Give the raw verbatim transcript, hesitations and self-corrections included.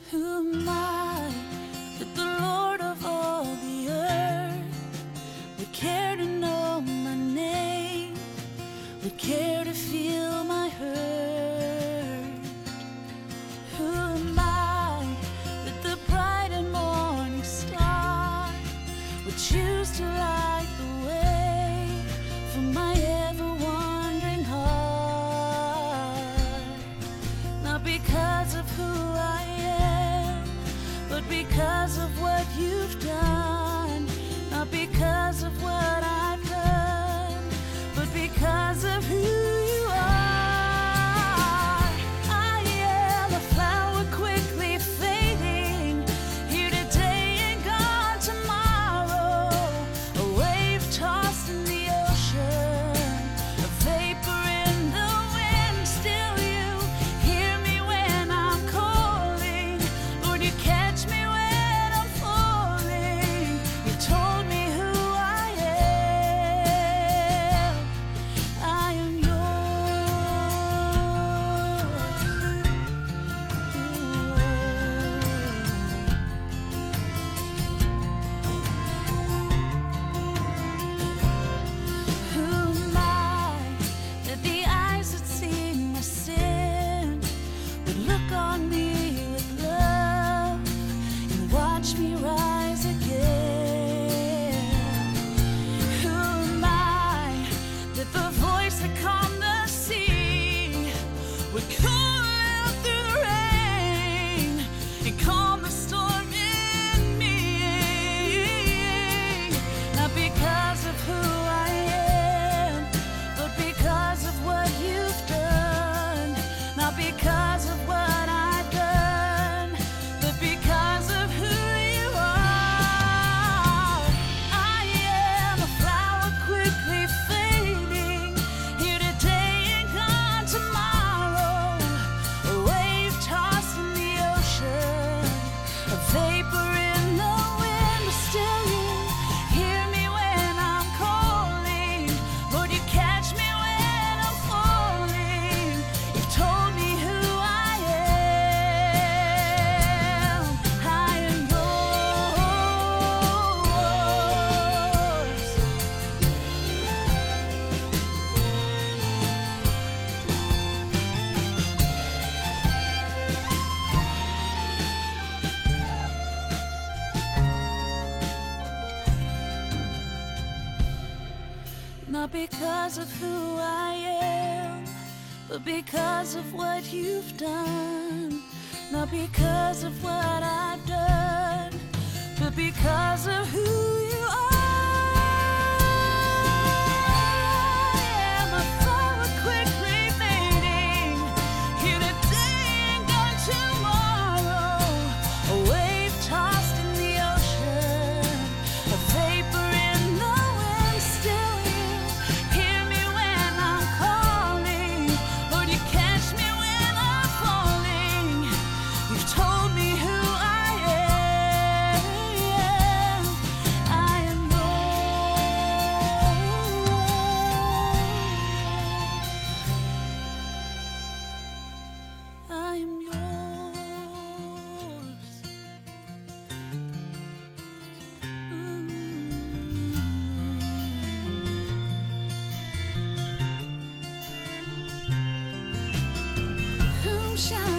Who am I that the Lord of all the earth would care to know my name, would care to feel my hurt? Who am I that the bright and morning star would choose to light the way for my ever-wandering heart? Not because of who I am, but because of what you've done. Not because of what I've done, but because of who you are. I am a flower quickly fading, here today and gone tomorrow. A wave tossed in the ocean, a vapor in the wind. Still you hear me when I'm calling. Lord, you catch me when I'm falling. You told me who I am. I am Who am I that the eyes that see my sin would look on me with love and watch me rise again? Who am I that the voice that calmed the sea would call out through the rain and calm the storm in me? Not because of who I am, but because of what you've done. Not because of what I've done, but because of who you are. I am a flower quickly fading, here today and gone tomorrow. A wave tossed in the ocean, a vapor in the wind. But still you hear me when I'm calling. Lord, you catch me when I'm falling. You've told me who I am. I am yours. Not because of who I am, but because of what you've done. Not because of what I've done, but because of who you are. I am a flower quickly fading, here today and gone tomorrow. A wave tossed in the ocean, a vapor in the wind. Still you hear me when I'm calling. Lord, you catch me when I'm falling. You've told me who I am. I am yours. I am yours. Whom shall